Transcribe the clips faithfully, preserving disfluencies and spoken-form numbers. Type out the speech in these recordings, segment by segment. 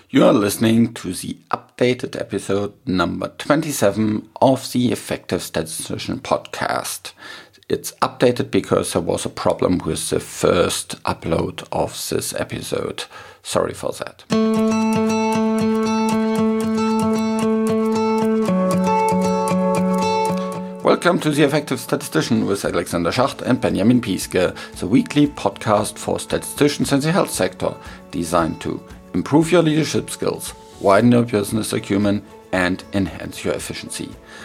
You are listening to the updated episode number twenty-seven of the Effective Statistician podcast. It's updated because there was a problem with the first upload of this episode. Sorry for that. Welcome to the Effective Statistician with Alexander Schacht and Benjamin Pieske, the weekly podcast for statisticians in the health sector, designed to improve your leadership skills, widen your business acumen, and enhance your efficiency.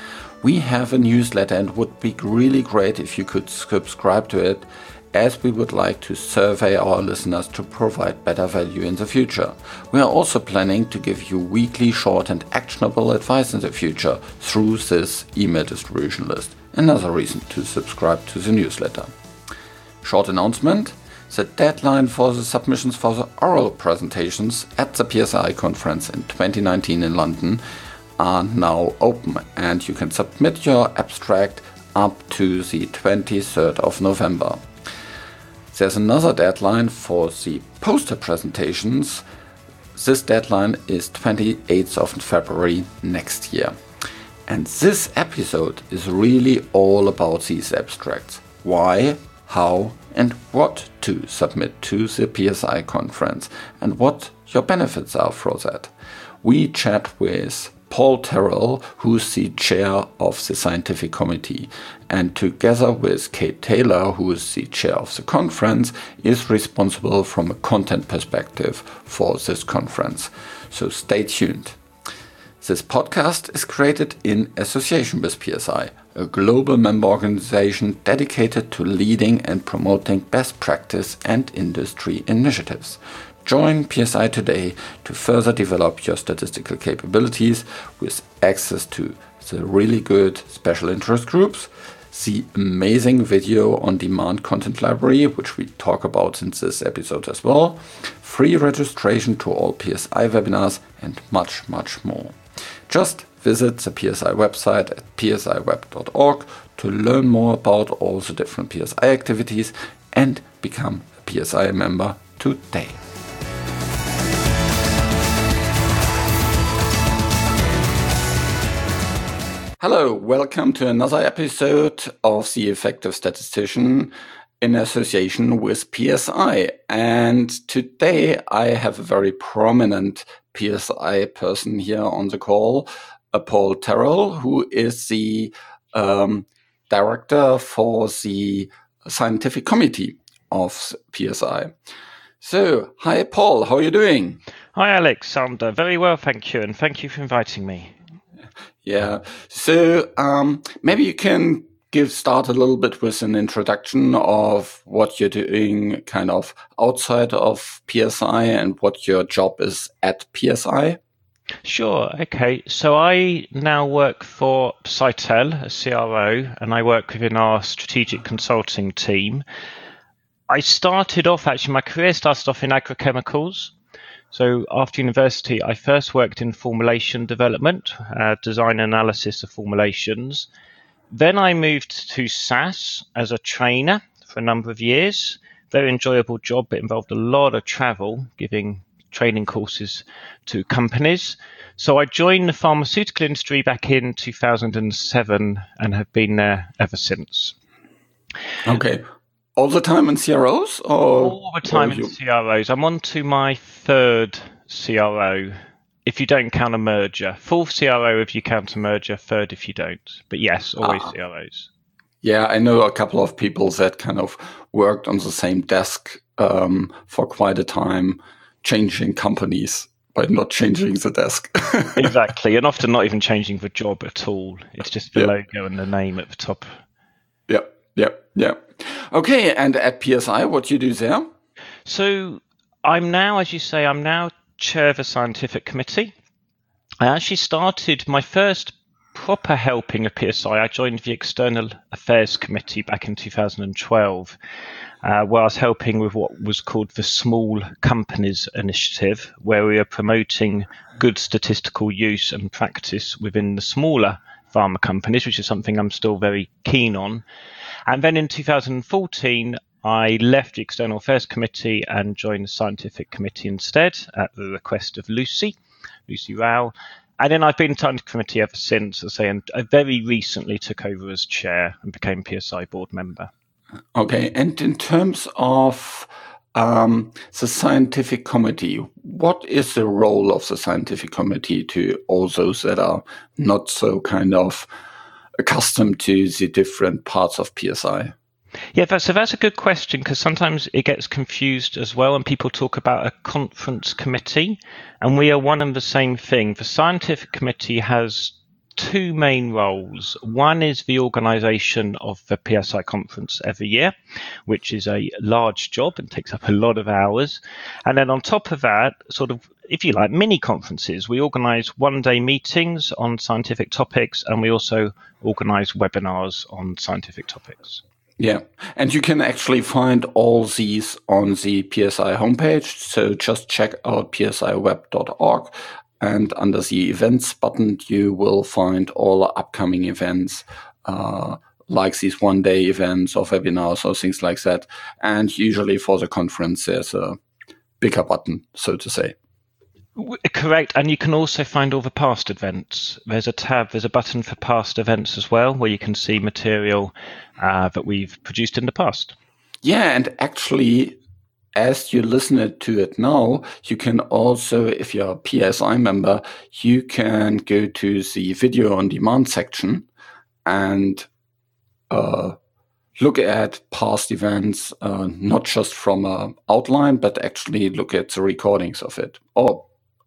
We have a newsletter and it would be really great if you could subscribe to it, as we would like to survey our listeners to provide better value in the future. We are also planning to give you weekly short and actionable advice in the future through this email distribution list. Another reason to subscribe to the newsletter. Short announcement. The deadline for the submissions for the oral presentations at the P S I conference in twenty nineteen in London are now open, and you can submit your abstract up to the twenty-third of November. There's another deadline for the poster presentations. This deadline is twenty-eighth of February next year. And this episode is really all about these abstracts. Why, how, and what to submit to the P S I conference, and what your benefits are for that. We chat with Paul Terrell, who's the chair of the scientific committee, and together with Kate Taylor, who is the chair of the conference, is responsible from a content perspective for this conference. So stay tuned. This podcast is created in association with P S I, a global member organization dedicated to leading and promoting best practice and industry initiatives. Join P S I today to further develop your statistical capabilities with access to the really good special interest groups, the amazing video on demand content library, which we talk about in this episode as well, free registration to all P S I webinars, and much, much more. Just visit the P S I website at p s i web dot org to learn more about all the different P S I activities and become a P S I member today. Hello, welcome to another episode of The Effective Statistician in association with P S I. And today I have a very prominent P S I person here on the call, uh, Paul Terrell, who is the um, director for the scientific committee of P S I. So, hi Paul, how are you doing? Hi Alexander, very well, thank you, and thank you for inviting me. Yeah, so um, maybe you can give start a little bit with an introduction of what you're doing kind of outside of P S I and what your job is at P S I. Sure, okay. So I now work for Cytel, a C R O, and I work within our strategic consulting team. I started off, actually, my career started off in agrochemicals. So after university, I first worked in formulation development, uh, design analysis of formulations. Then I moved to S A S as a trainer for a number of years. Very enjoyable job. It involved a lot of travel, giving training courses to companies. So I joined the pharmaceutical industry back in two thousand seven and have been there ever since. Okay. All the time in C R Os? Or All the time in C R Os. I'm on to my third C R O, if you don't count a merger. Fourth C R O if you count a merger, third if you don't. But yes, always ah. C R Os. Yeah, I know a couple of people that kind of worked on the same desk um, for quite a time, changing companies, but not changing the desk. Exactly, and often not even changing the job at all. It's just the yeah. logo and the name at the top. Yeah, yeah, yeah. Okay, and at P S I, what do you do there? So I'm now, as you say, I'm now chair of a scientific committee. I actually started my first proper helping of P S I. I joined the External Affairs Committee back in two thousand twelve, uh, where I was helping with what was called the Small Companies Initiative, where we are promoting good statistical use and practice within the smaller pharma companies, which is something I'm still very keen on. And then in two thousand fourteen, I left the External Affairs Committee and joined the Scientific Committee instead at the request of Lucy, Lucy Rao. And then I've been in Scientific Committee ever since, as I say, and I very recently took over as chair and became P S I board member. Okay, and in terms of um, the Scientific Committee, what is the role of the Scientific Committee to all those that are not so kind of accustomed to the different parts of P S I? Yeah, that's, so that's a good question, because sometimes it gets confused as well, and people talk about a conference committee, and we are one and the same thing. The Scientific Committee has two main roles. One is the organisation of the P S I conference every year, which is a large job and takes up a lot of hours. And then on top of that, sort of, if you like, mini conferences. We organise one-day meetings on scientific topics, and we also organise webinars on scientific topics. Yeah, and you can actually find all these on the P S I homepage. So just check out p s i web dot org, and under the events button, you will find all the upcoming events, uh, like these one-day events or webinars or things like that. And usually for the conference, there's a bigger button, so to say. Correct, and you can also find all the past events. There's a tab, there's a button for past events as well, where you can see material uh, that we've produced in the past. Yeah, and actually, as you listen to it now, you can also, if you're a P S I member, you can go to the video on demand section and uh, look at past events, uh, not just from an outline, but actually look at the recordings of it. Or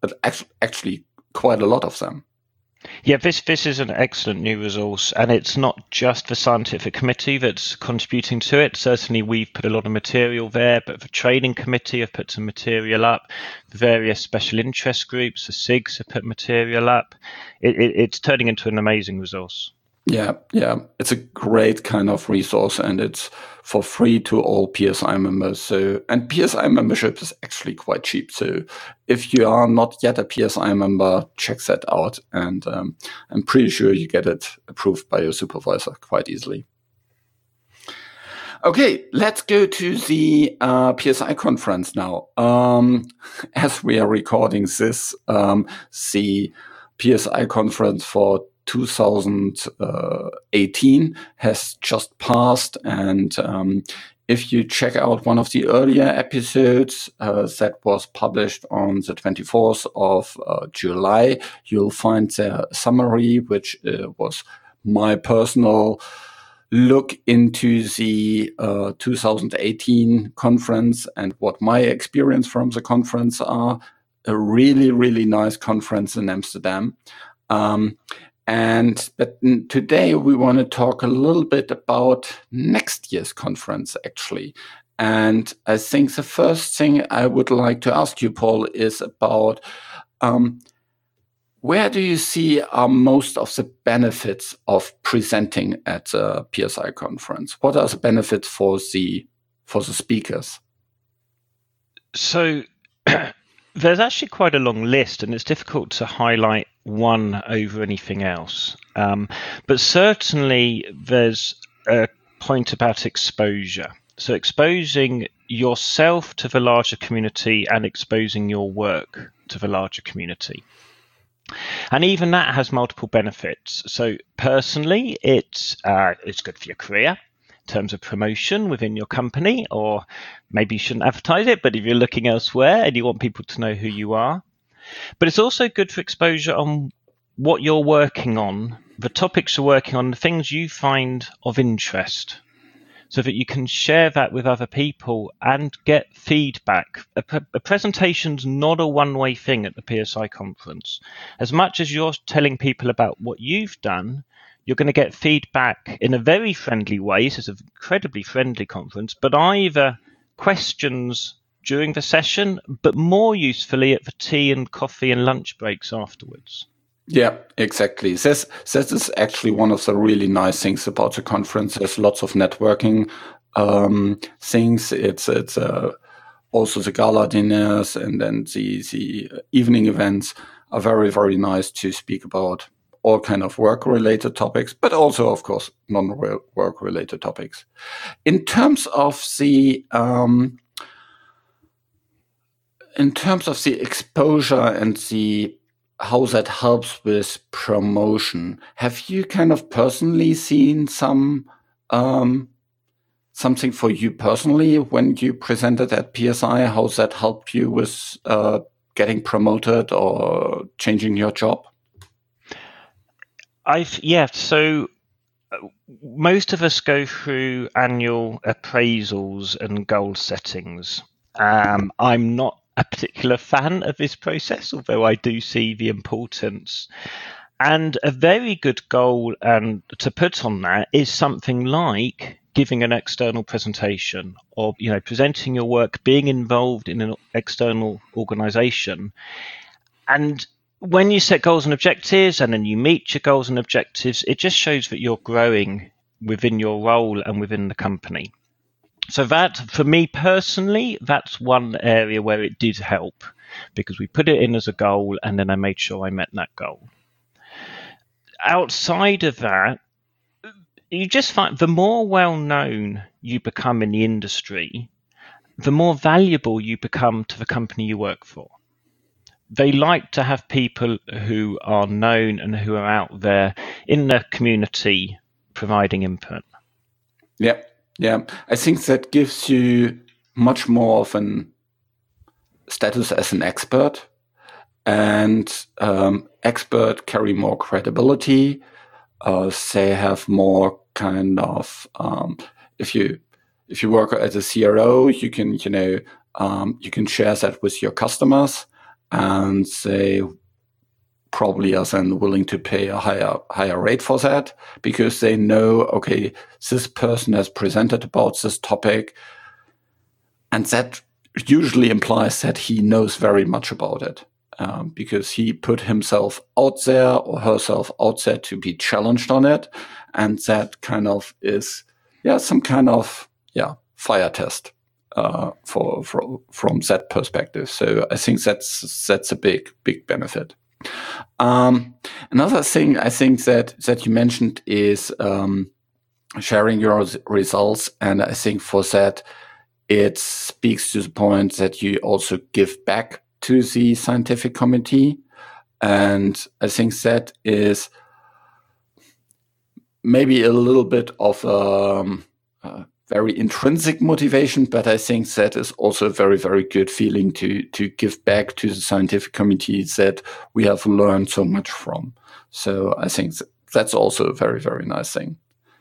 actually quite a lot of them. Yeah, this this is an excellent new resource, and it's not just the Scientific Committee that's contributing to it. Certainly we've put a lot of material there, but the Training Committee have put some material up. The various special interest groups, the S I Gs, have put material up. It, it, it's turning into an amazing resource. Yeah, yeah, it's a great kind of resource, and it's for free to all P S I members. So, and P S I membership is actually quite cheap. So, if you are not yet a P S I member, check that out, and um, I'm pretty sure you get it approved by your supervisor quite easily. Okay, let's go to the uh, P S I conference now. Um, as we are recording this, um, the P S I conference for two thousand eighteen has just passed, and um, if you check out one of the earlier episodes uh, that was published on the twenty-fourth of uh, July, you'll find the summary, which uh, was my personal look into the uh, two thousand eighteen conference and what my experience from the conference are. A really, really nice conference in Amsterdam. Um, And but today we want to talk a little bit about next year's conference, actually. And I think the first thing I would like to ask you, Paul, is about um, where do you see are most of the benefits of presenting at the P S I conference? What are the benefits for the for the speakers? So there's actually quite a long list, and it's difficult to highlight one over anything else. Um, but certainly there's a point about exposure. So exposing yourself to the larger community and exposing your work to the larger community. And even that has multiple benefits. So personally, it's uh, it's good for your career in terms of promotion within your company, or maybe you shouldn't advertise it, but if you're looking elsewhere and you want people to know who you are. But it's also good for exposure on what you're working on, the topics you're working on, the things you find of interest, so that you can share that with other people and get feedback. A, pre- a presentation's not a one-way thing at the P S I conference. As much as you're telling people about what you've done, you're going to get feedback in a very friendly way. This is an incredibly friendly conference, but either questions during the session, but more usefully at the tea and coffee and lunch breaks afterwards. Yeah, exactly. This, this is actually one of the really nice things about the conference. There's lots of networking um, things. It's it's uh, also the gala dinners, and then the, the evening events are very, very nice to speak about all kind of work-related topics, but also, of course, non-work-related topics. In terms of the um, in terms of the exposure and the how that helps with promotion, have you kind of personally seen some um, something for you personally when you presented at P S I? How that helped you with uh, getting promoted or changing your job? I've yeah. So most of us go through annual appraisals and goal settings. Um, I'm not a particular fan of this process, although I do see the importance. And a very good goal um, to put on that is something like giving an external presentation, or you know, presenting your work, being involved in an external organization. And when you set goals and objectives and then you meet your goals and objectives, it just shows that you're growing within your role and within the company. So that, for me personally, that's one area where it did help, because we put it in as a goal and then I made sure I met that goal. Outside of that, you just find the more well-known you become in the industry, the more valuable you become to the company you work for. They like to have people who are known and who are out there in the community providing input. Yeah, yeah. I think that gives you much more of an status as an expert, and um, expert carry more credibility. Uh, they have more kind of um, if you if you work as a C R O, you can you know um, you can share that with your customers, and they probably are then willing to pay a higher higher rate for that, because they know, okay, this person has presented about this topic, and that usually implies that he knows very much about it, um, because he put himself out there or herself out there to be challenged on it, and that kind of is yeah some kind of yeah fire test uh, for, for from that perspective. So I think that's that's a big big benefit. Um, another thing I think that, that you mentioned is um, sharing your results. And I think for that, it speaks to the point that you also give back to the scientific committee. And I think that is maybe a little bit of um, uh, very intrinsic motivation, but I think that is also a very, very good feeling to to give back to the scientific committee that we have learned so much from. So I think that's also a very, very nice thing.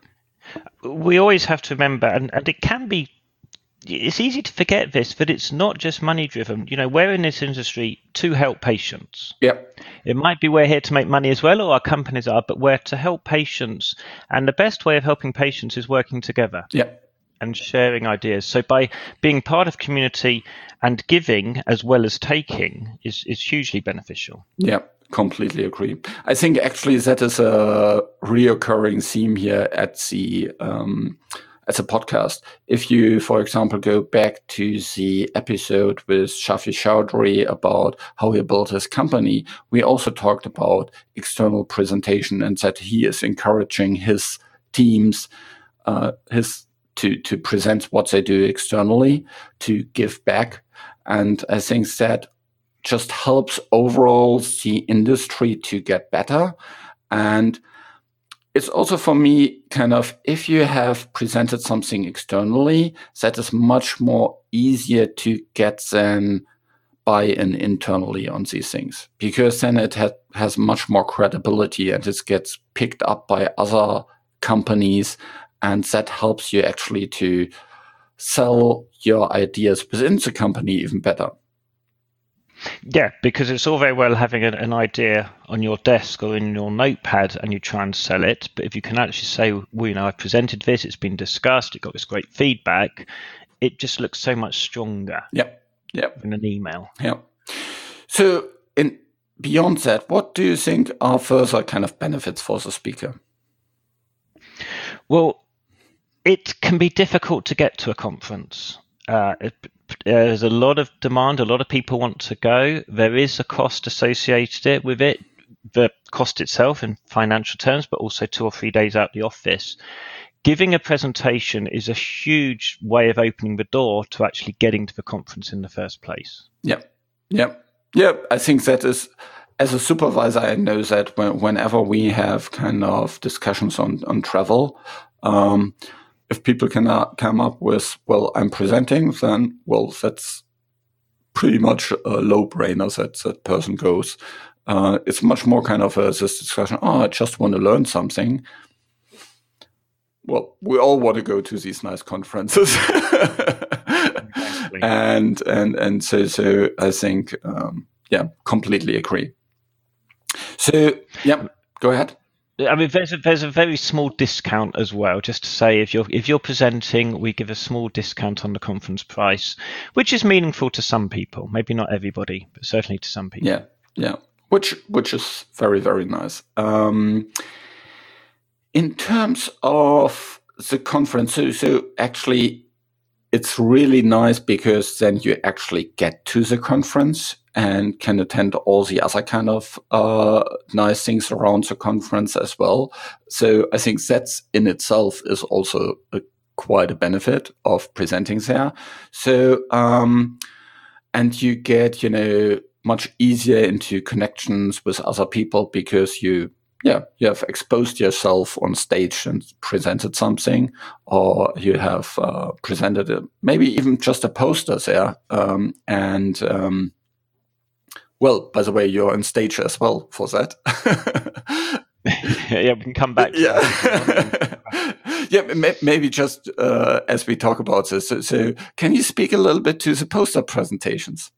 We always have to remember, and, and it can be, it's easy to forget this, but it's not just money driven. You know, we're in this industry to help patients. Yeah. It might be we're here to make money as well, or our companies are, but we're to help patients. And the best way of helping patients is working together. Yeah. And sharing ideas. So by being part of community and giving as well as taking is, is hugely beneficial. Yeah, completely agree. I think actually that is a reoccurring theme here at the um, at the podcast. If you, for example, go back to the episode with Shafi Chowdhury about how he built his company, we also talked about external presentation and that he is encouraging his teams, uh, his to to present what they do externally, to give back. And I think that just helps overall the industry to get better. And it's also for me kind of, if you have presented something externally, that is much more easier to get then buy-in internally on these things, because then it ha- has much more credibility and it gets picked up by other companies. And that helps you actually to sell your ideas within the company even better. Yeah, because it's all very well having an, an idea on your desk or in your notepad and you try and sell it. But if you can actually say, well, you know, I presented this, it's been discussed, it got this great feedback, it just looks so much stronger. Yeah, yeah. In an email. Yeah. So in beyond that, what do you think are further kind of benefits for the speaker? Well, it can be difficult to get to a conference. Uh, it, there's a lot of demand. A lot of people want to go. There is a cost associated with it. the cost itself in financial terms, but also two or three days out the office. Giving a presentation is a huge way of opening the door to actually getting to the conference in the first place. Yeah, yeah, yeah. I think that is, as a supervisor, I know that when, whenever we have kind of discussions on, on travel, um, if people can uh, come up with, well, I'm presenting, then, well, that's pretty much a low-brainer that that person goes. Uh, it's much more kind of a, this discussion, oh, I just want to learn something. Well, we all want to go to these nice conferences. Exactly. And and and so so I think, um, yeah, completely agree. So, yeah, go ahead. I mean, there's a, there's a very small discount as well. Just to say, if you're if you're presenting, we give a small discount on the conference price, which is meaningful to some people. Maybe not everybody, but certainly to some people. Yeah, yeah, which which is very very nice. Um, in terms of the conference, so, so actually, it's really nice because then you actually get to the conference and can attend all the other kind of uh, nice things around the conference as well. So I think that's in itself is also a, quite a benefit of presenting there. So, um, and you get, you know, much easier into connections with other people because you, yeah, you have exposed yourself on stage and presented something, or you have uh, presented a, maybe even just a poster there. Um, and, um, well, by the way, you're on stage as well for that. Yeah, we can come back to yeah. that. Yeah, maybe just uh, as we talk about this. So, so can you speak a little bit to the poster presentations?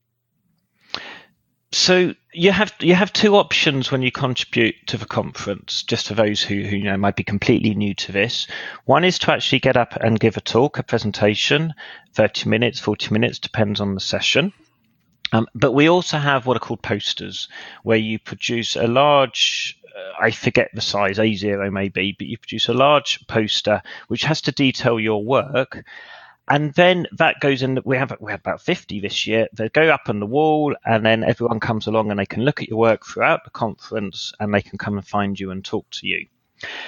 So you have you have two options when you contribute to the conference, just for those who, who you know might be completely new to this. One is to actually get up and give a talk, a presentation, thirty minutes, forty minutes, depends on the session. Um, but we also have what are called posters, where you produce a large, uh, I forget the size, A zero maybe, but you produce a large poster which has to detail your work. And then that goes in, we have we had about fifty this year. They go up on the wall, and then everyone comes along and they can look at your work throughout the conference, and they can come and find you and talk to you.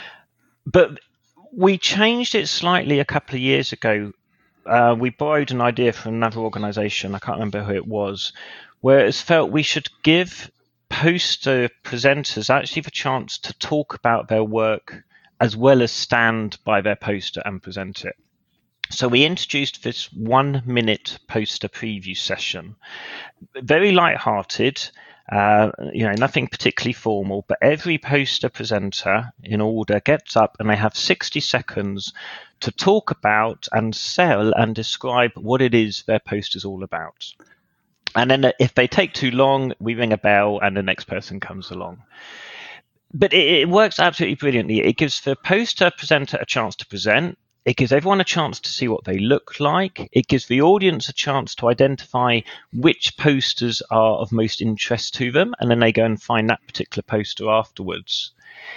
But we changed it slightly a couple of years ago. Uh, we borrowed an idea from another organization, I can't remember who it was, where it's felt we should give poster presenters actually the chance to talk about their work as well as stand by their poster and present it. So we introduced this one minute poster preview session, very light-hearted, uh, you know, nothing particularly formal, but every poster presenter in order gets up and they have sixty seconds to talk about and sell and describe what it is their poster is all about. And then if they take too long, we ring a bell and the next person comes along. But it, it works absolutely brilliantly. It gives the poster presenter a chance to present. It gives everyone a chance to see what they look like. It gives the audience a chance to identify which posters are of most interest to them, and then they go and find that particular poster afterwards.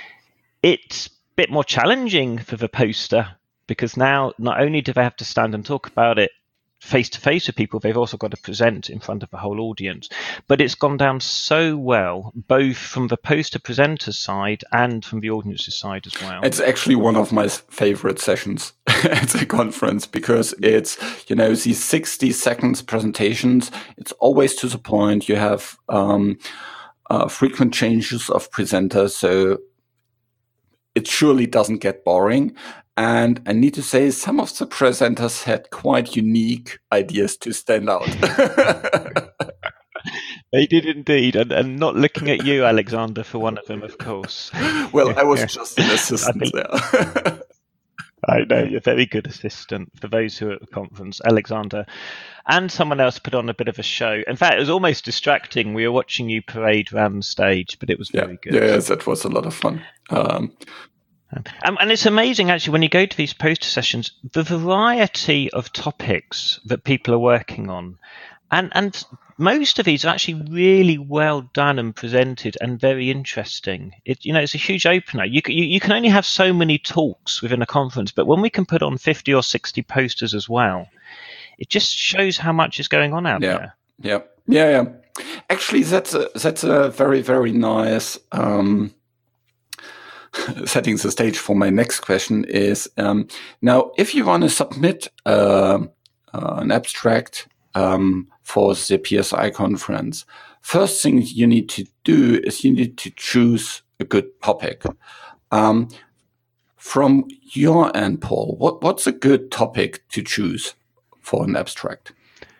It's a bit more challenging for the poster because now not only do they have to stand and talk about it face-to-face with people, they've also got to present in front of the whole audience. But it's gone down so well, both from the poster presenter side and from the audience's side as well. It's actually one of my favorite sessions at the conference because it's, you know, these sixty seconds presentations, it's always to the point. You have um, uh, frequent changes of presenters, so it surely doesn't get boring. And I need to say, some of the presenters had quite unique ideas to stand out. They did indeed, and, and not looking at you, Alexander, for one of them, of course. Well, I was just an assistant I there. I know, you're a very good assistant for those who are at the conference, Alexander. And someone else put on a bit of a show. In fact, it was almost distracting. We were watching you parade around the stage, but it was very yeah, good. Yeah, that was a lot of fun. Um, Um, and it's amazing, actually, when you go to these poster sessions, the variety of topics that people are working on. And and most of these are actually really well done and presented and very interesting. It, you know, it's a huge opener. You, you, you can only have so many talks within a conference, but when we can put on fifty or sixty posters as well, it just shows how much is going on out yeah, there. Yeah, yeah, yeah. actually, that's a, that's a very, very nice um, setting the stage for my next question is, um, now, if you want to submit uh, uh, an abstract um, for the P S I conference, first thing you need to do is you need to choose a good topic. Um, from your end, Paul, what, what's a good topic to choose for an abstract?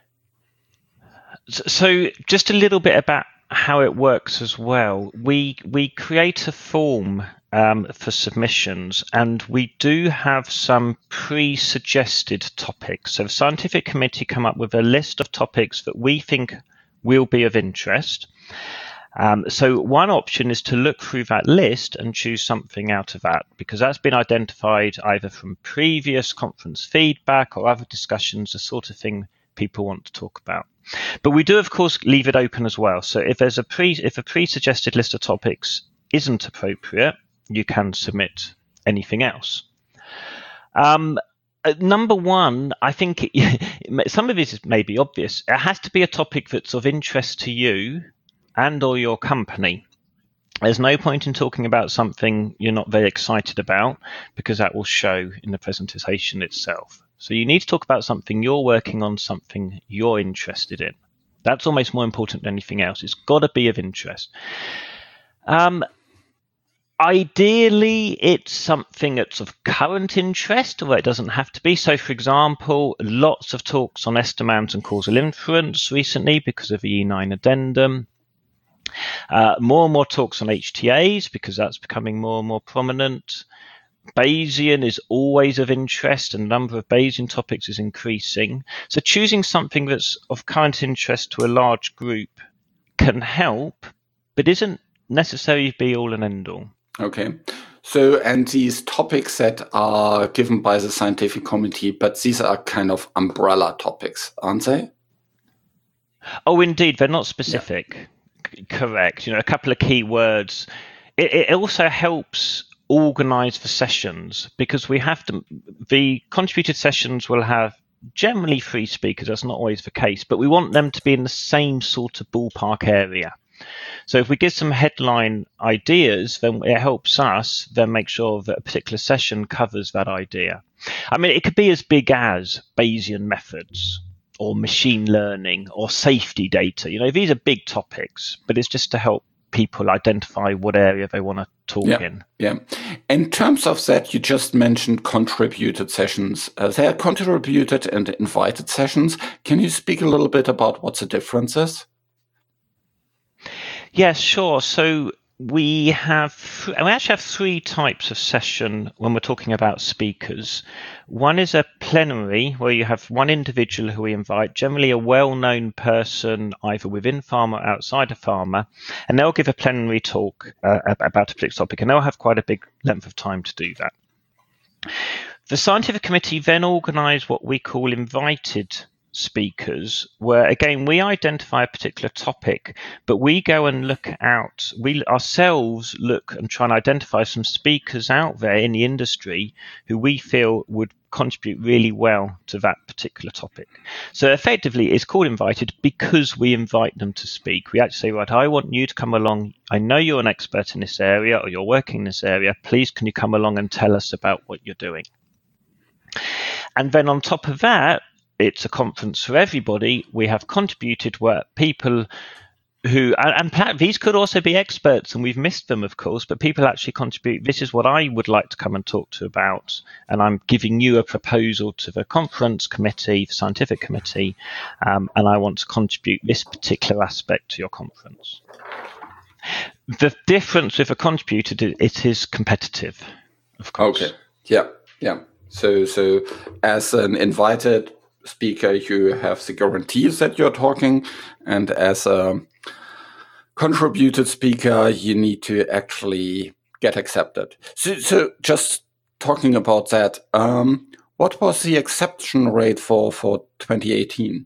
So just a little bit about how it works as well. We we create a form um, for submissions, and we do have some pre-suggested topics. So the scientific committee come up with a list of topics that we think will be of interest. Um, so one option is to look through that list and choose something out of that, because that's been identified either from previous conference feedback or other discussions, the sort of thing people want to talk about. But we do, of course, leave it open as well. So if there's a pre if a pre-suggested list of topics isn't appropriate, you can submit anything else. Um, uh, number one, I think it, some of this is maybe obvious. It has to be a topic that's of interest to you and or your company. There's no point in talking about something you're not very excited about, because that will show in the presentation itself. So you need to talk about something you're working on, something you're interested in. That's almost more important than anything else. It's got to be of interest. Um, ideally, it's something that's of current interest, although it doesn't have to be. So, for example, lots of talks on estimand and causal inference recently because of the E nine addendum. Uh, more and more talks on H T As because that's becoming more and more prominent. Bayesian is always of interest, and the number of Bayesian topics is increasing. So choosing something that's of current interest to a large group can help, but isn't necessarily be all and end all. Okay. So, and these topics that are given by the scientific committee, but these are kind of umbrella topics, aren't they? Oh, indeed. They're not specific. Yeah. C- correct. You know, a couple of key words. It, it also helps organize the sessions, because we have to, the contributed sessions will have generally three speakers. That's not always the case, but we want them to be in the same sort of ballpark area. So if we give some headline ideas, then it helps us then make sure that a particular session covers that idea. I mean, it could be as big as Bayesian methods or machine learning or safety data. You know, these are big topics, but it's just to help people identify what area they want to talk yeah, in. Yeah. In terms of that, you just mentioned contributed sessions. Uh, they are contributed and invited sessions. Can you speak a little bit about what the difference is? Yes, sure. So we have, we actually have three types of session when we're talking about speakers. One is a plenary, where you have one individual who we invite, generally a well-known person either within pharma or outside of pharma, and they'll give a plenary talk uh, about a particular topic, and they'll have quite a big length of time to do that. The scientific committee then organise what we call invited speakers, where again we identify a particular topic, but we go and look out, we ourselves look and try and identify some speakers out there in the industry who we feel would contribute really well to that particular topic. So effectively it's called invited because we invite them to speak. We actually say, right, I want you to come along. I know you're an expert in this area, or you're working in this area. Please, can you come along and tell us about what you're doing? And then on top of that, it's a conference for everybody. We have contributed where people who, and, and these could also be experts, and we've missed them, of course, but people actually contribute. This is what I would like to come and talk to about, and I'm giving you a proposal to the conference committee, the scientific committee, um, and I want to contribute this particular aspect to your conference. The difference with a contributor, it is competitive, of course. Okay. Yeah. Yeah. So, so as an invited speaker, you have the guarantees that you're talking, and as a contributed speaker, you need to actually get accepted. So, so just talking about that, um, what was the acceptance rate for, for twenty eighteen?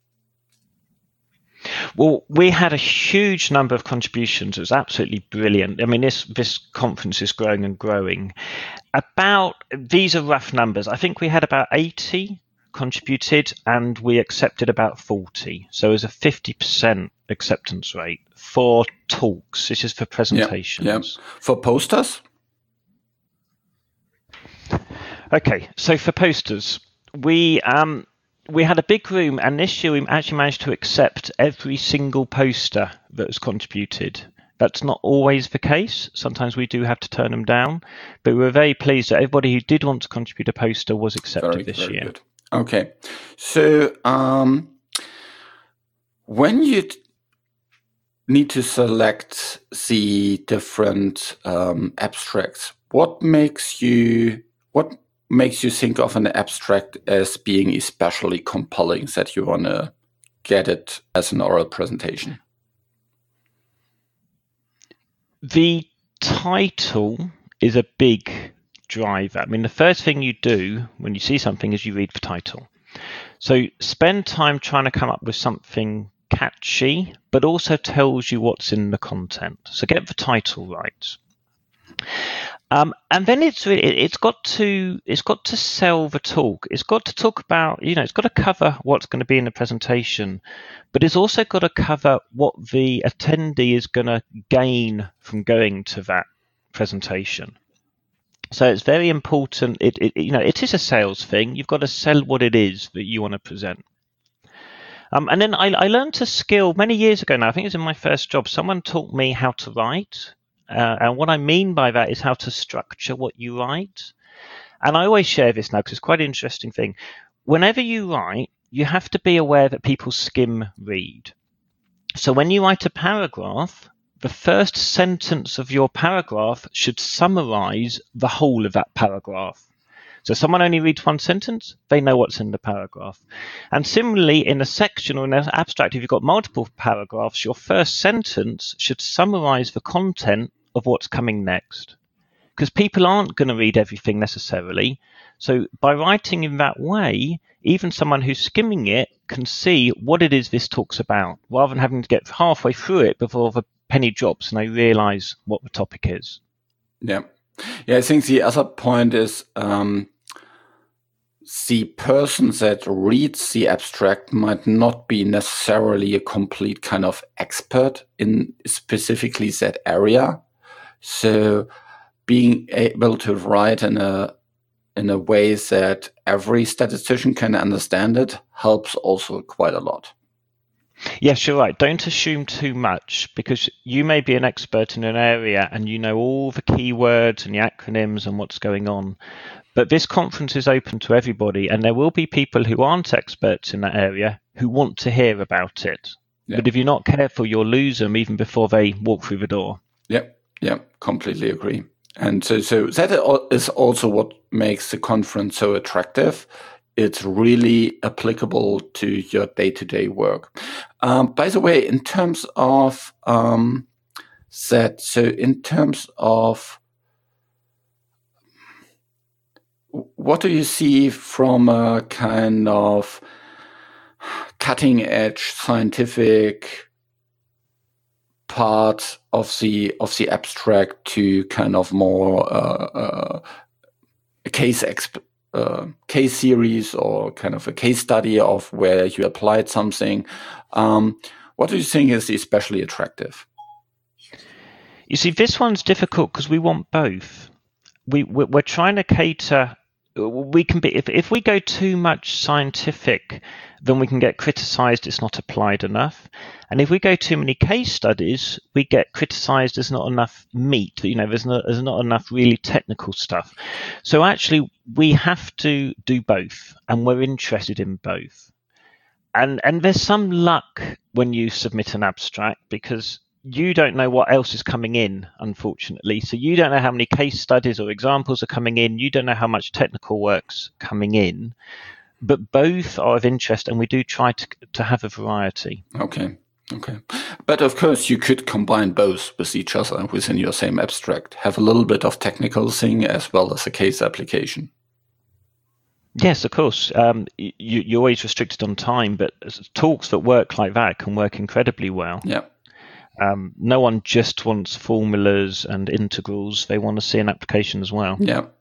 Well, we had a huge number of contributions. It was absolutely brilliant. I mean, this this conference is growing and growing. About, these are rough numbers. I think we had about eighty contributed, and we accepted about forty. So it was a fifty percent acceptance rate for talks. This is for presentations. Yeah, yeah. For posters? Okay, so for posters, we um, we had a big room, and this year we actually managed to accept every single poster that was contributed. That's not always the case. Sometimes we do have to turn them down, but we were very pleased that everybody who did want to contribute a poster was accepted very, this very year. Good. Okay, so um, when you t- need to select the different um, abstracts, what makes you what makes you think of an abstract as being especially compelling that you want to get it as an oral presentation? The title is a big driver. I mean, the first thing you do when you see something is you read the title. So spend time trying to come up with something catchy, but also tells you what's in the content. So get the title right. Um, and then it's really, it's got to it's got to sell the talk. It's got to talk about, you know, it's got to cover what's going to be in the presentation, but it's also got to cover what the attendee is going to gain from going to that presentation. So it's very important. It, it you know it is a sales thing. You've got to sell what it is that you want to present. Um, and then I, I learned a skill many years ago now. I think it was in my first job. Someone taught me how to write. Uh, and what I mean by that is how to structure what you write. And I always share this now because it's quite an interesting thing. Whenever you write, you have to be aware that people skim read. So when you write a paragraph, the first sentence of your paragraph should summarize the whole of that paragraph. So if someone only reads one sentence, they know what's in the paragraph. And similarly, in a section or in an abstract, if you've got multiple paragraphs, your first sentence should summarize the content of what's coming next. Because people aren't going to read everything necessarily. So by writing in that way, even someone who's skimming it can see what it is this talks about, rather than having to get halfway through it before the penny drops and they realize what the topic is. Yeah. Yeah, I think the other point is um, the person that reads the abstract might not be necessarily a complete kind of expert in specifically that area. So being able to write in a in a way that every statistician can understand it helps also quite a lot. Yes, you're right. Don't assume too much, because you may be an expert in an area and you know all the keywords and the acronyms and what's going on. But this conference is open to everybody, and there will be people who aren't experts in that area who want to hear about it. Yeah. But if you're not careful, you'll lose them even before they walk through the door. Yep, yep, completely agree. And so, so that is also what makes the conference so attractive. It's really applicable to your day-to-day work. Um, by the way, in terms of um, that, so in terms of what do you see from a kind of cutting-edge scientific part of the of the abstract to kind of more uh, uh, a case exp- uh, case series or kind of a case study of where you applied something? Um, what do you think is especially attractive? You see, this one's difficult because we want both. We we're trying to cater. We can be if if we go too much scientific, then we can get criticised it's not applied enough. And if we go too many case studies, we get criticised as not enough meat. You know, there's not there's not enough really technical stuff. So actually, we have to do both, and we're interested in both. And and there's some luck when you submit an abstract, because you don't know what else is coming in, unfortunately. So you don't know how many case studies or examples are coming in. You don't know how much technical work's coming in. But both are of interest, and we do try to to have a variety. Okay, okay. But of course, you could combine both with each other within your same abstract. Have a little bit of technical thing as well as a case application. Yes, of course. Um, you, you're always restricted on time, but talks that work like that can work incredibly well. Yeah. Um, no one just wants formulas and integrals. They want to see an application as well. Yeah,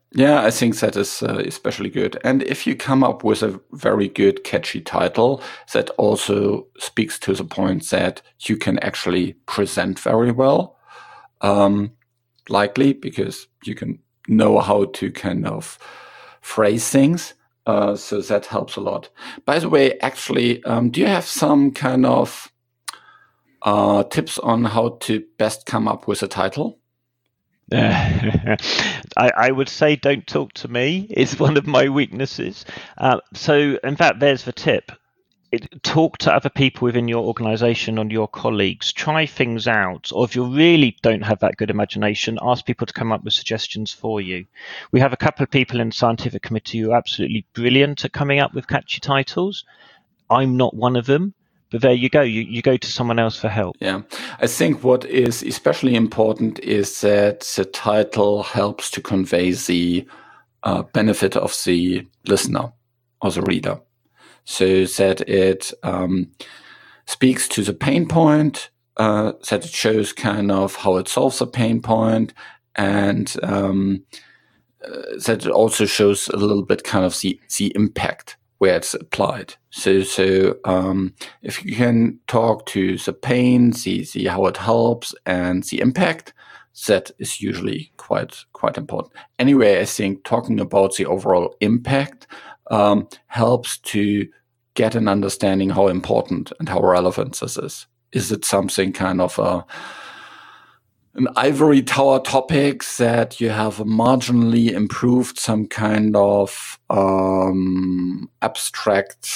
Yeah, I think that is uh, especially good. And if you come up with a very good, catchy title that also speaks to the point that you can actually present very well, um, likely because you can know how to kind of phrase things. Uh, so that helps a lot. By the way, actually, um, do you have some kind of uh, tips on how to best come up with a title? I, I would say don't talk to me is one of my weaknesses. Uh, so, in fact, there's the tip. It, talk to other people within your organization or your colleagues. Try things out. Or if you really don't have that good imagination, ask people to come up with suggestions for you. We have a couple of people in the scientific committee who are absolutely brilliant at coming up with catchy titles. I'm not one of them. But there you go. You, you go to someone else for help. Yeah. I think what is especially important is that the title helps to convey the uh, benefit of the listener or the reader. So that it um, speaks to the pain point, uh, that it shows kind of how it solves a pain point, and um, uh, that it also shows a little bit kind of the, the impact where it's applied. So, so um, if you can talk to the pain, see, see how it helps, and the impact, that is usually quite quite important. Anyway, I think talking about the overall impact um, helps to get an understanding how important and how relevant this is. Is it something kind of a an ivory tower topic that you have marginally improved some kind of um, abstract,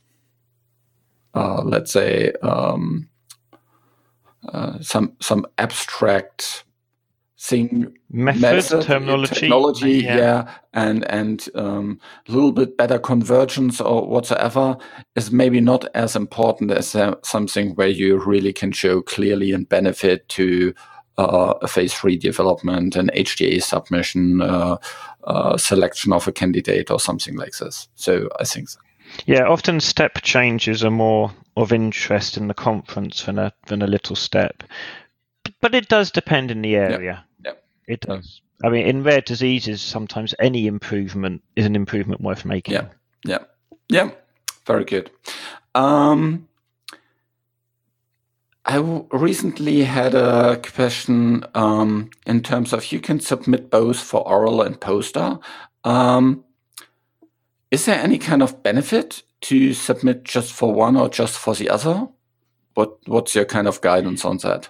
uh, let's say, um, uh, some some abstract thing, method, method terminology, technology, yeah, yeah, and and um, a little bit better convergence or whatsoever is maybe not as important as uh, something where you really can show clearly and benefit to uh, a phase three development, an H D A submission, uh, uh, selection of a candidate, or something like this. So I think so. Yeah, often step changes are more of interest in the conference than a than a little step. But it does depend in the area. Yeah, yeah. It does. I mean, in rare diseases, sometimes any improvement is an improvement worth making. Yeah, yeah, yeah. Very good. Um, I w- recently had a question um, in terms of you can submit both for oral and poster. Um, is there any kind of benefit to submit just for one or just for the other? What What's your kind of guidance on that?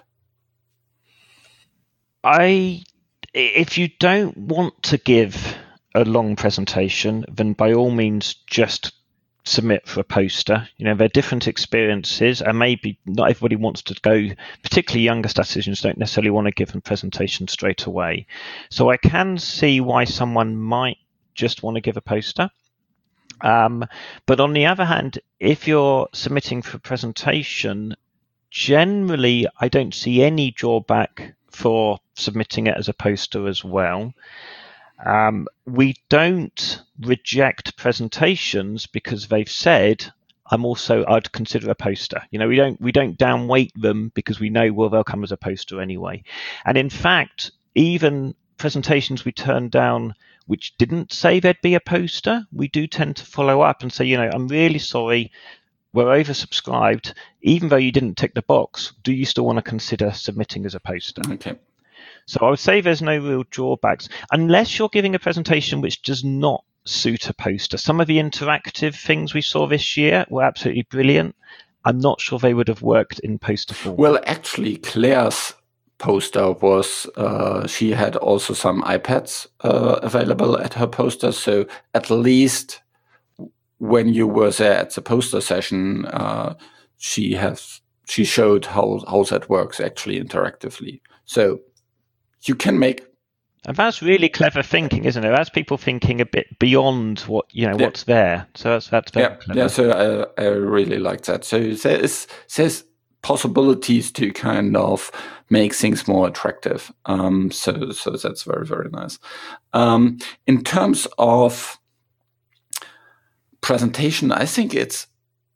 I, if you don't want to give a long presentation, then by all means just submit for a poster. You know, they're different experiences, and maybe not everybody wants to go, particularly younger statisticians don't necessarily want to give them presentations straight away. So I can see why someone might just want to give a poster. Um, but on the other hand, if you're submitting for presentation, generally I don't see any drawback for submitting it as a poster as well. Um, we don't reject presentations because they've said, I'm also, I'd consider a poster. You know, we don't we don't downweight them because we know, well, they'll come as a poster anyway. And in fact, even presentations we turned down which didn't say there'd be a poster, we do tend to follow up and say, you know, I'm really sorry, we're oversubscribed. Even though you didn't tick the box, do you still want to consider submitting as a poster? Okay. So I would say there's no real drawbacks, unless you're giving a presentation which does not suit a poster. Some of the interactive things we saw this year were absolutely brilliant. I'm not sure they would have worked in poster form. Well, actually, Claire's poster was, uh, she had also some iPads uh, available at her poster. So at least when you were there at the poster session, uh, she has she showed how, how that works actually interactively. So you can make, and that's really clever thinking, isn't it? That's people thinking a bit beyond what you know yeah. what's there. So that's that's very yeah, clever. Yeah. So I, I really like that. So there is there's possibilities to kind of make things more attractive. Um, so so that's very very nice. Um, in terms of presentation, I think it's.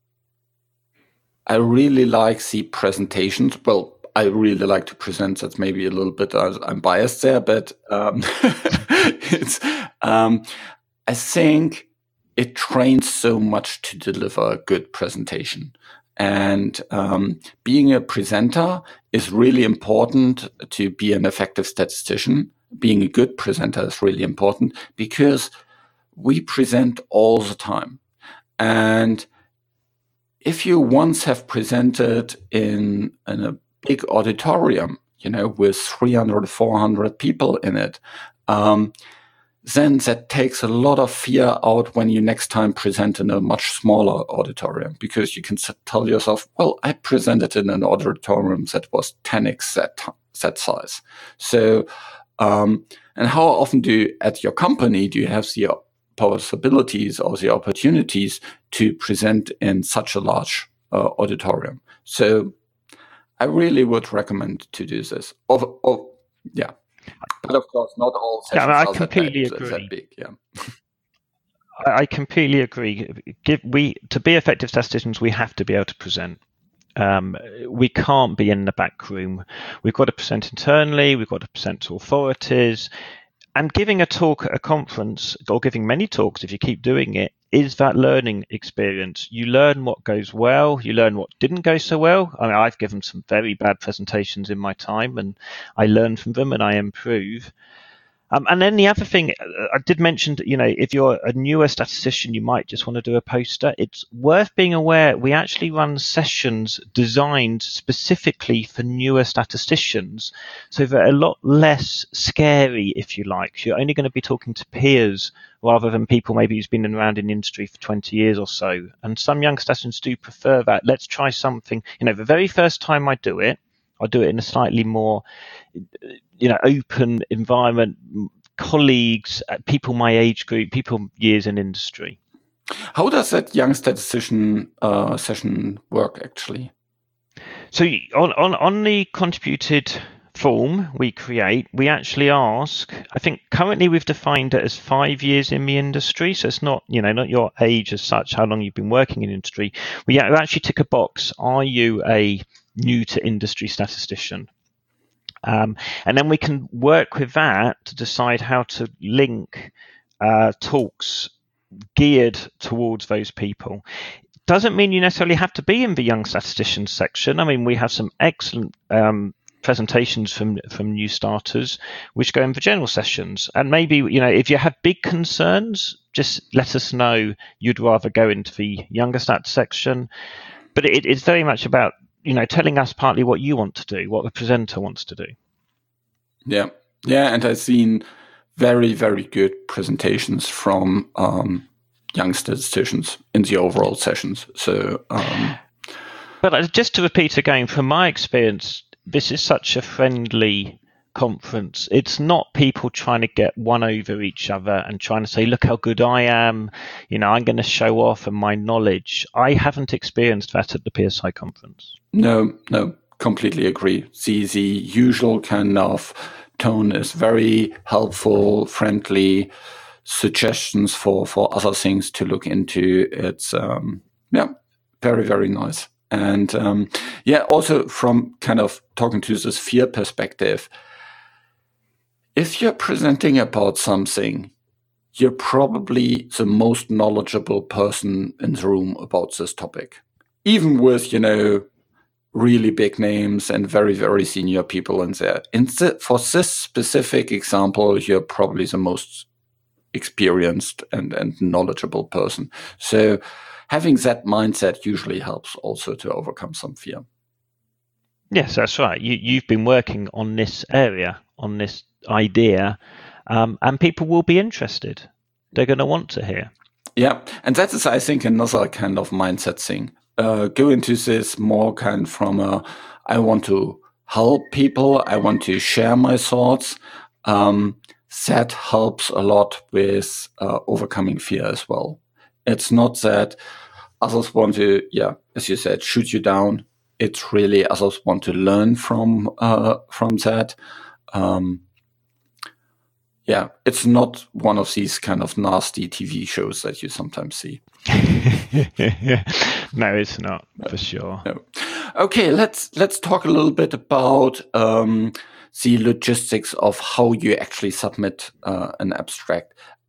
I really like the presentations. Well. I really like to present. That's maybe a little bit, uh, I'm biased there, but um, it's, Um, I think it trains so much to deliver a good presentation. And um, being a presenter is really important to be an effective statistician. Being a good presenter is really important because we present all the time. And if you once have presented in, in a big auditorium, you know, with three hundred, four hundred people in it, um, then that takes a lot of fear out when you next time present in a much smaller auditorium, because you can tell yourself, well, I presented in an auditorium that was ten x that, that size. So, um, and how often do you, at your company, do you have the possibilities or the opportunities to present in such a large uh, auditorium? So I really would recommend to do this. Of, of, yeah. But of course, not all sessions yeah, I are completely that, agree. that big. Yeah, I completely agree. Give, we to be effective statisticians, we have to be able to present. Um, we can't be in the back room. We've got to present internally. We've got to present to authorities. And giving a talk at a conference, or giving many talks, if you keep doing it, is that learning experience. You learn what goes well, you learn what didn't go so well. I mean, I've given some very bad presentations in my time, and I learn from them and I improve. Um, and then the other thing, I did mention, you know, if you're a newer statistician, you might just want to do a poster. It's worth being aware we actually run sessions designed specifically for newer statisticians. So they're a lot less scary, if you like. You're only going to be talking to peers rather than people maybe who's been around in the industry for twenty years or so. And some young statisticians do prefer that. Let's try something. You know, the very first time I do it, I'll do it in a slightly more, you know, open environment, colleagues, people my age group, people years in industry. How does that young statistician uh, session work, actually? So on, on, on the contributed form we create, we actually ask, I think currently we've defined it as five years in the industry. So it's not, you know, not your age as such, how long you've been working in industry. We actually tick a box. Are you a new to industry statistician? Um, and then we can work with that to decide how to link uh, talks geared towards those people. Doesn't mean you necessarily have to be in the young statisticians section. I mean, we have some excellent um, presentations from from new starters which go in for general sessions. And maybe, you know, if you have big concerns, just let us know you'd rather go into the younger stats section. But it, it's very much about, you know, telling us partly what you want to do, what the presenter wants to do. Yeah. Yeah. And I've seen very, very good presentations from um, young statisticians in the overall sessions. So, um, but just to repeat again, from my experience, this is such a friendly conference. It's not people trying to get one over each other and trying to say, look how good I am, you know, I'm going to show off and my knowledge. I haven't experienced that at the P S I conference. No, no, completely agree. The, the usual kind of tone is very helpful, friendly, suggestions for, for other things to look into. It's, um, yeah, very, very nice. And um, yeah, also from kind of talking to this fear perspective, if you're presenting about something, you're probably the most knowledgeable person in the room about this topic. Even with, you know, really big names and very, very senior people in there. In th- for this specific example, you're probably the most experienced and, and knowledgeable person. So having that mindset usually helps also to overcome some fear. Yes, that's right. You, you've been working on this area, on this idea, um, and people will be interested. They're going to want to hear. Yeah, and that is, I think, another kind of mindset thing. Uh, go into this more kind from a, I want to help people, I want to share my thoughts. Um, that helps a lot with uh, overcoming fear as well. It's not that others want to, yeah, as you said, shoot you down. It's really others want to learn from uh, from that. Um, yeah, it's not one of these kind of nasty T V shows that you sometimes see. No, it's not, for sure. No. Okay, let's let's talk a little bit about um, the logistics of how you actually submit uh, an abstract.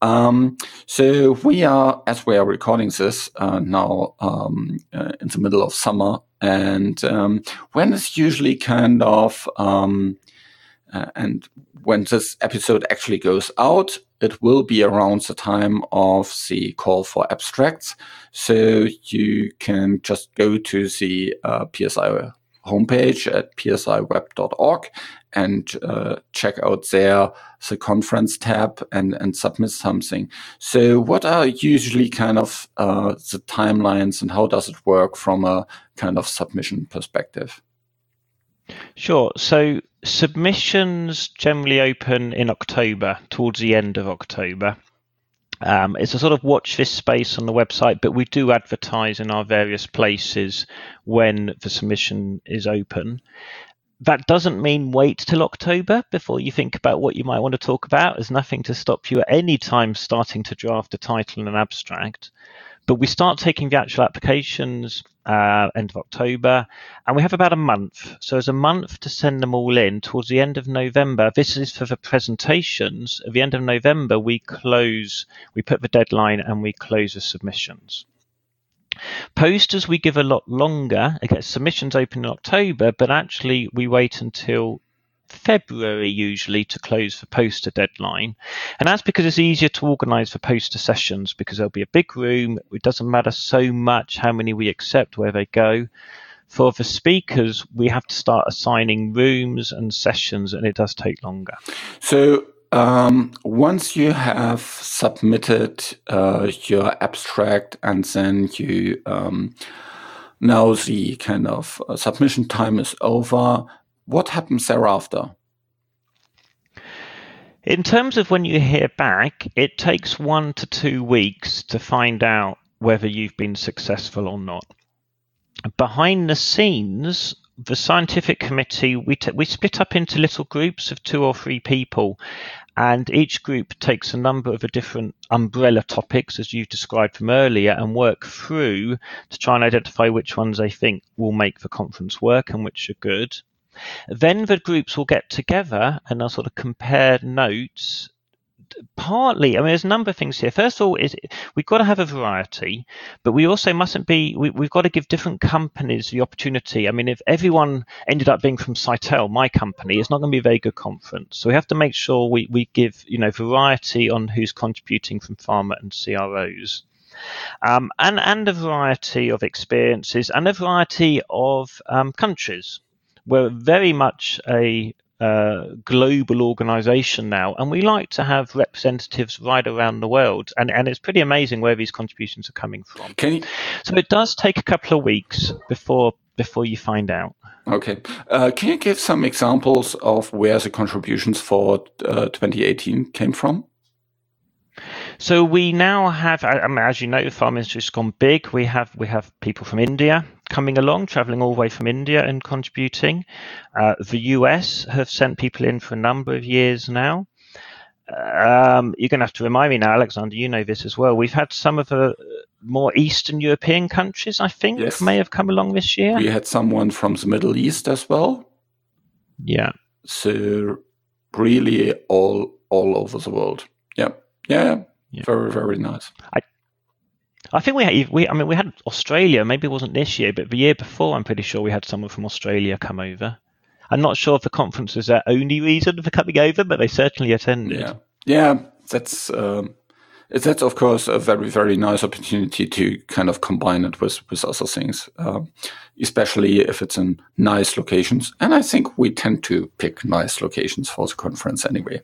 Um, so we are, as we are recording this uh, now um, uh, in the middle of summer, and um, when it's usually kind of, um, uh, and when this episode actually goes out, it will be around the time of the call for abstracts. So you can just go to the uh, P S I homepage at p s i web dot org and uh, check out there the conference tab and, and submit something. So what are usually kind of uh, the timelines, and how does it work from a kind of submission perspective? Sure. So submissions generally open in October, towards the end of October. Um, it's a sort of watch this space on the website, but we do advertise in our various places when the submission is open. That doesn't mean wait till October before you think about what you might want to talk about. There's nothing to stop you at any time starting to draft a title and an abstract. But we start taking the actual applications uh, end of October, and we have about a month. So there's a month to send them all in towards the end of November. This is for the presentations. At the end of November, we close, we put the deadline and we close the submissions. Posters, we give a lot longer. Okay, submissions open in October, but actually we wait until February usually to close the poster deadline. And that's because it's easier to organise the poster sessions, because there'll be a big room. It doesn't matter so much how many we accept, where they go. For the speakers, we have to start assigning rooms and sessions, and it does take longer. So um, once you have submitted uh, your abstract, and then you um, now the kind of uh, submission time is over, what happens thereafter? In terms of when you hear back, it takes one to two weeks to find out whether you've been successful or not. Behind the scenes, the scientific committee, we, t- we split up into little groups of two or three people, and each group takes a number of the different umbrella topics, as you described from earlier, and work through to try and identify which ones they think will make the conference work and which are good. Then the groups will get together and they'll sort of compare notes. Partly, I mean, there's a number of things here. First of all, is we've got to have a variety, but we also mustn't be, we, we've got to give different companies the opportunity. I mean, if everyone ended up being from Cytel, my company, it's not going to be a very good conference. So we have to make sure we, we give, you know, variety on who's contributing from pharma and C R Os. Um, and, and a variety of experiences and a variety of um, countries. We're very much a uh, global organization now, and we like to have representatives right around the world. And, and it's pretty amazing where these contributions are coming from. Can you... So it does take a couple of weeks before before you find out. Okay. Uh, can you give some examples of where the contributions for uh, twenty eighteen came from? So we now have, I mean, as you know, the pharma industry's gone big. We have we have people from India coming along, traveling all the way from India and contributing. Uh, the U S have sent people in for a number of years now. Um, you're going to have to remind me now, Alexander, you know this as well. We've had some of the more Eastern European countries, I think, yes. may have come along this year. We had someone from the Middle East as well. Yeah. So really all all over the world. Yeah. Yeah. Yeah. Very, very nice. I I think we had, we I mean we had Australia. Maybe it wasn't this year, but the year before, I'm pretty sure we had someone from Australia come over. I'm not sure if the conference was their only reason for coming over, but they certainly attended. Yeah, yeah, that's um, that's of course a very, very nice opportunity to kind of combine it with with other things, um, especially if it's in nice locations. And I think we tend to pick nice locations for the conference anyway.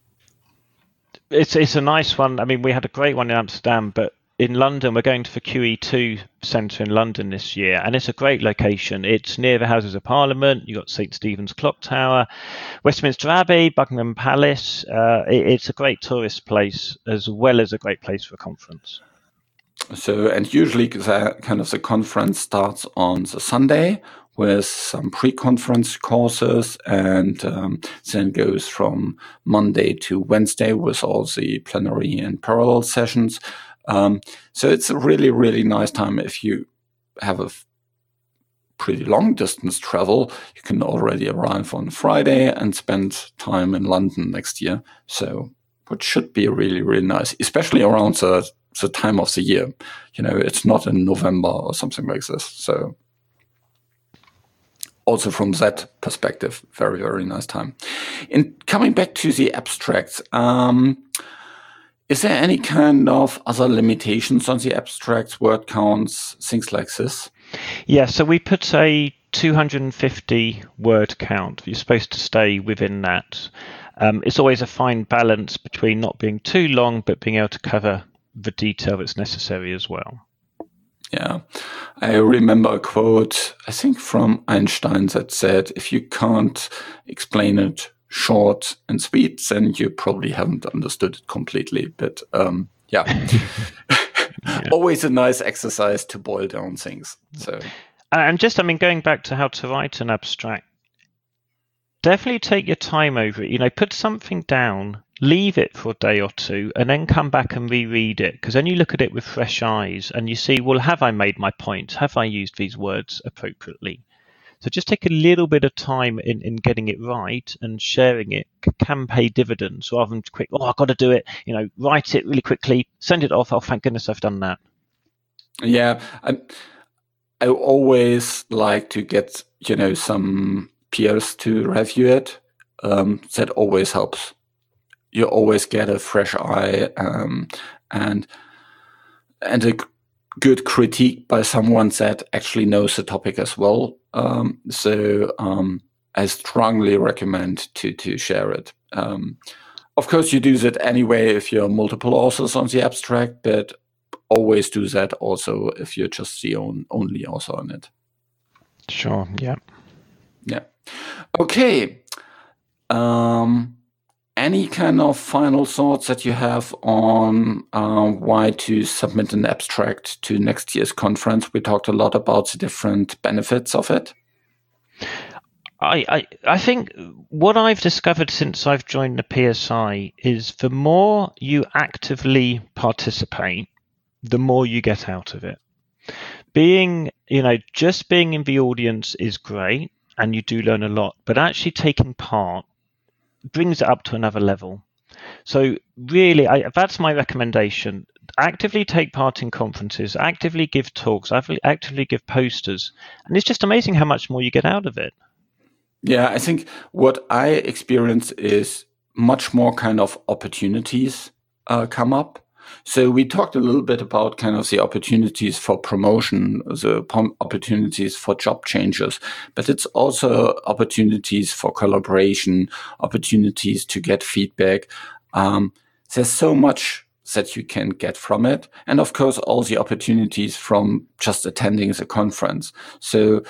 It's it's a nice one. I mean, we had a great one in Amsterdam, but in London, we're going to the Q E two Centre in London this year, and it's a great location. It's near the Houses of Parliament. You've got Saint Stephen's Clock Tower, Westminster Abbey, Buckingham Palace. Uh, it, it's a great tourist place as well as a great place for a conference. So, and usually the kind of the conference starts on the Sunday with some pre-conference courses, and um, then goes from Monday to Wednesday with all the plenary and parallel sessions. Um, so it's a really, really nice time. If you have a f- pretty long distance travel, you can already arrive on Friday and spend time in London next year. So which should be really, really nice, especially around the, the time of the year. You know, it's not in November or something like this. So also from that perspective, very, very nice time. In coming back to the abstracts, um, is there any kind of other limitations on the abstracts, word counts, things like this? Yeah, so we put a two hundred fifty word count. You're supposed to stay within that. Um, it's always a fine balance between not being too long, but being able to cover the detail that's necessary as well. Yeah, I remember a quote, I think from Einstein, that said, if you can't explain it short and sweet, then you probably haven't understood it completely. But um, yeah. Yeah. Always a nice exercise to boil down things. So, and just, I mean, going back to how to write an abstract, definitely take your time over it. You know, put something down, leave it for a day or two, and then come back and reread it. Because then you look at it with fresh eyes and you see, well, have I made my point? Have I used these words appropriately? So just take a little bit of time in, in getting it right, and sharing it can pay dividends rather than quick, oh, I've got to do it, you know, write it really quickly, send it off. Oh, thank goodness I've done that. Yeah. I, I always like to get, you know, some peers to review it. Um, that always helps. You always get a fresh eye um, and and a good critique by someone that actually knows the topic as well. Um, so um, I strongly recommend to to share it. Um, of course, you do that anyway if you're multiple authors on the abstract, but always do that also if you're just the own, only author on it. Sure, yeah. Yeah. Okay. Um, any kind of final thoughts that you have on uh, why to submit an abstract to next year's conference? We talked a lot about the different benefits of it. I, I, I think what I've discovered since I've joined the P S I is the more you actively participate, the more you get out of it. Being, you know, just being in the audience is great and you do learn a lot, but actually taking part brings it up to another level. So really, I, that's my recommendation. Actively take part in conferences, actively give talks, actively give posters. And it's just amazing how much more you get out of it. Yeah, I think what I experience is much more kind of opportunities uh, come up. So we talked a little bit about kind of the opportunities for promotion, the opportunities for job changes, but it's also opportunities for collaboration, opportunities to get feedback. Um, there's so much that you can get from it. And of course, all the opportunities from just attending the conference. So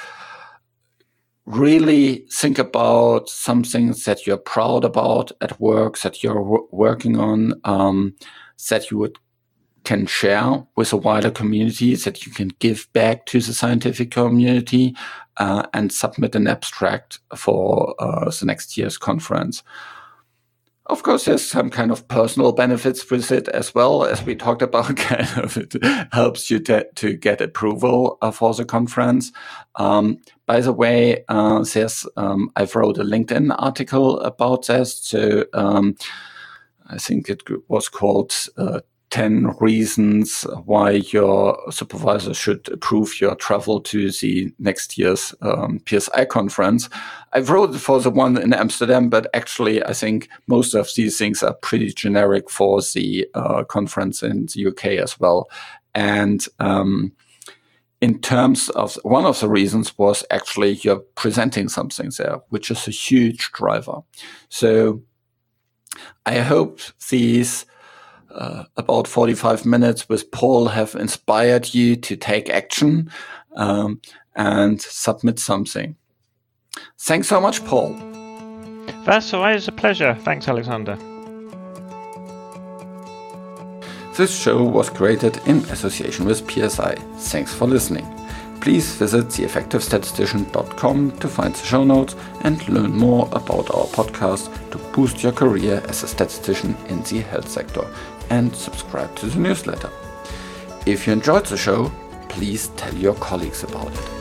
really think about some things that you're proud about at work, that you're w- working on, um, that you would can share with a wider community, that you can give back to the scientific community, uh, and submit an abstract for uh, the next year's conference. Of course, there's some kind of personal benefits with it as well, as we talked about. Kind of it helps you to, to get approval uh, for the conference. Um, by the way, uh, there's um, I've wrote a LinkedIn article about this. So um, I think it was called uh, ten reasons why your supervisor should approve your travel to the next year's um, P S I conference. I wrote it for the one in Amsterdam, but actually I think most of these things are pretty generic for the uh, conference in the U K as well. And um, in terms of one of the reasons was actually you're presenting something there, which is a huge driver. So I hope these Uh, about forty-five minutes with Paul have inspired you to take action um, and submit something. Thanks so much, Paul. That's all right. It's a pleasure. Thanks, Alexander. This show was created in association with P S I. Thanks for listening. Please visit the effective statistician dot com to find the show notes and learn more about our podcast to boost your career as a statistician in the health sector, and subscribe to the newsletter. If you enjoyed the show, please tell your colleagues about it.